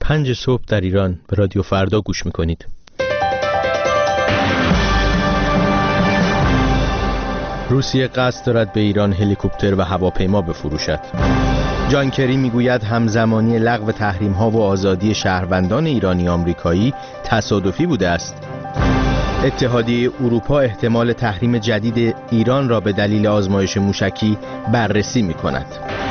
5 صبح در ایران به رادیو فردا گوش میکنید. روسیه قصد دارد به ایران هلیکوپتر و هواپیما بفروشد. جان کری میگوید همزمانی لغو تحریم‌ها و آزادی شهروندان ایرانی آمریکایی تصادفی بوده است. اتحادیه اروپا احتمال تحریم جدید ایران را به دلیل آزمایش موشکی بررسی می‌کند.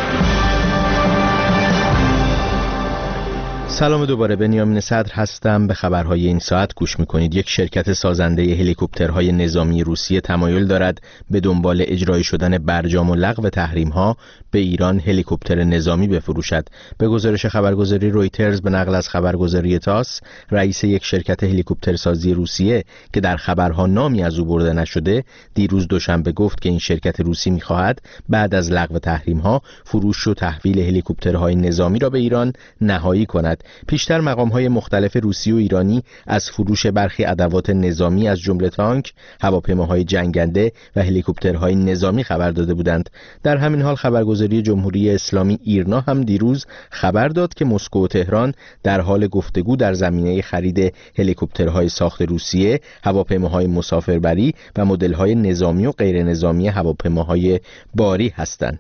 سلام دوباره، بنیامین صدر هستم. به خبرهای این ساعت گوش میکنید. یک شرکت سازنده هلیکوپترهای نظامی روسیه تمایل دارد به دنبال اجرای شدن برجام و لغو تحریم‌ها به ایران هلیکوپتر نظامی بفروشد. به گزارش خبرگزاری رویترز به نقل از خبرگزاری تاس، رئیس یک شرکت هلیکوپترسازی روسیه که در خبرها نامی از او برده نشده، دیروز دوشنبه گفت که این شرکت روسی می‌خواهد بعد از لغو تحریم‌ها فروش و تحویل هلیکوپترهای نظامی را به ایران نهایی کند. پیشتر مقام‌های مختلف روسی و ایرانی از فروش برخی ادوات نظامی از جمله تانک، هواپیماهای جنگنده و هلیکوپترهای نظامی خبر داده بودند. در همین حال خبرگزاری جمهوری اسلامی ایرنا هم دیروز خبر داد که مسکو و تهران در حال گفتگو در زمینه خرید هلیکوپترهای ساخت روسیه، هواپیماهای مسافربری و مدل‌های نظامی و غیر نظامی هواپیماهای باری هستند.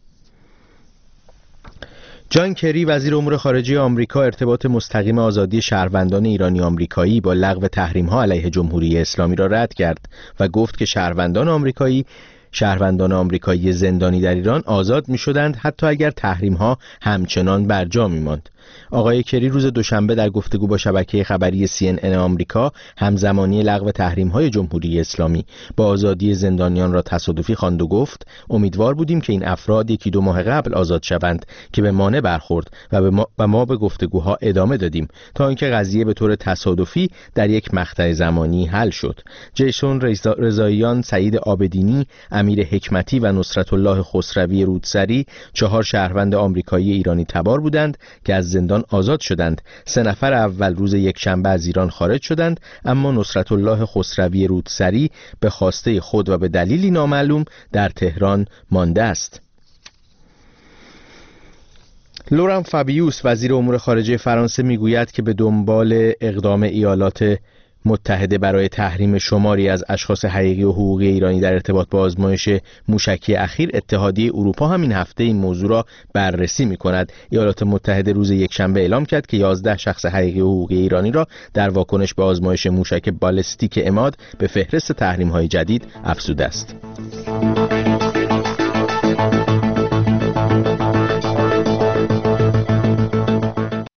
جان کری وزیر امور خارجه آمریکا ارتباط مستقیم آزادی شهروندان ایرانی آمریکایی با لغو تحریم‌ها علیه جمهوری اسلامی را رد کرد و گفت که شهروندان آمریکایی زندانی در ایران آزاد می‌شدند حتی اگر تحریم‌ها همچنان برجا می‌ماند. آقای کری روز دوشنبه در گفتگو با شبکه خبری CNN آمریکا همزمانی لغو تحریم‌های جمهوری اسلامی با آزادی زندانیان را تصادفی خواند و گفت امیدوار بودیم که این افراد 1-2 ماه قبل آزاد شوند که به مانع برخورد و ما به گفتگوها ادامه دادیم تا اینکه قضیه به طور تصادفی در یک مقطع زمانی حل شد. جیسون رضاییان، سعید عابدینی، امیر حکمتی و نصرت الله خسروی رودسری 4 شهروند آمریکایی ایرانی تبار بودند که از زندان آزاد شدند. 3 نفر اول روز یکشنبه از ایران خارج شدند، اما نصرت الله خسروی رودسری به خواسته خود و به دلیلی نامعلوم در تهران مانده است. لوران فابیوس وزیر امور خارجه فرانسه میگوید که به دنبال اقدام ایالات متحده برای تحریم شماری از اشخاص حقیقی و حقوقی ایرانی در ارتباط با آزمایش موشکی اخیر، اتحادیه اروپا همین هفته این موضوع را بررسی می‌کند. ایالات متحده روز یکشنبه اعلام کرد که 11 شخص حقیقی و حقوقی ایرانی را در واکنش به آزمایش موشک بالستیک عماد به فهرست تحریم‌های جدید افزوده است.